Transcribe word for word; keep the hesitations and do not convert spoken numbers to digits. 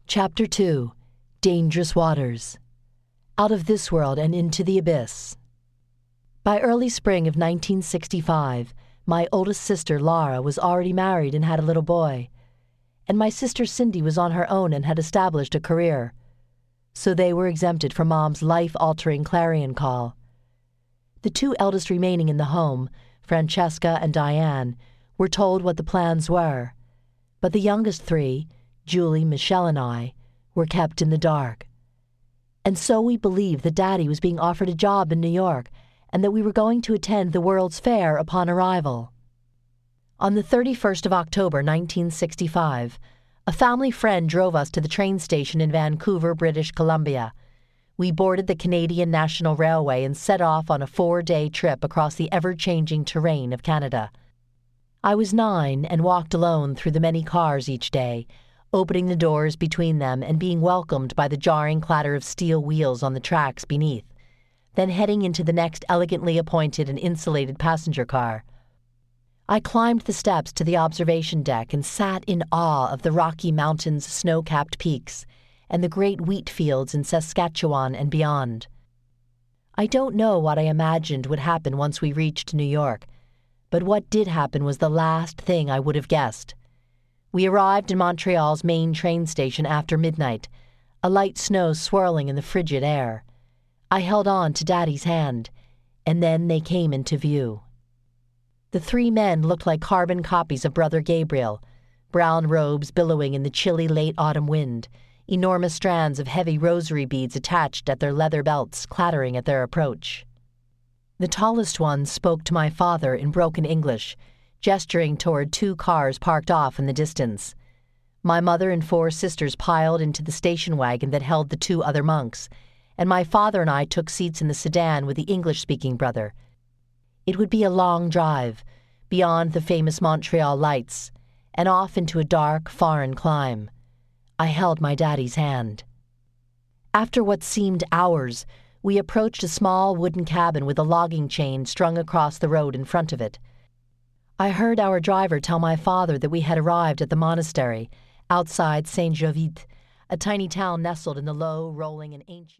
Chapter two. Dangerous Waters. Out of this world and into the abyss. By early spring of nineteen sixty-five, my oldest sister, Laura, was already married and had a little boy, and my sister Cindy was on her own and had established a career. So they were exempted from Mom's life-altering clarion call. The two eldest remaining in the home, Francesca and Diane, were told what the plans were, but the youngest three, Julie, Michelle, and I, were kept in the dark. And so we believed that Daddy was being offered a job in New York and that we were going to attend the World's Fair upon arrival. On the thirty-first of October, nineteen sixty-five, a family friend drove us to the train station in Vancouver, British Columbia. We boarded the Canadian National Railway and set off on a four-day trip across the ever-changing terrain of Canada. I was nine and walked alone through the many cars each day, opening the doors between them and being welcomed by the jarring clatter of steel wheels on the tracks beneath, then heading into the next elegantly appointed and insulated passenger car. I climbed the steps to the observation deck and sat in awe of the Rocky Mountains' snow-capped peaks and the great wheat fields in Saskatchewan and beyond. I don't know what I imagined would happen once we reached New York, but what did happen was the last thing I would have guessed. We arrived in Montreal's main train station after midnight, a light snow swirling in the frigid air. I held on to Daddy's hand, and then they came into view. The three men looked like carbon copies of Brother Gabriel, brown robes billowing in the chilly late autumn wind, enormous strands of heavy rosary beads attached at their leather belts clattering at their approach. The tallest one spoke to my father in broken English, gesturing toward two cars parked off in the distance. My mother and four sisters piled into the station wagon that held the two other monks, and my father and I took seats in the sedan with the English-speaking brother. It would be a long drive, beyond the famous Montreal lights, and off into a dark, foreign clime. I held my daddy's hand. After what seemed hours, we approached a small wooden cabin with a logging chain strung across the road in front of it. I heard our driver tell my father that we had arrived at the monastery, outside Saint-Jovite, a tiny town nestled in the low, rolling and ancient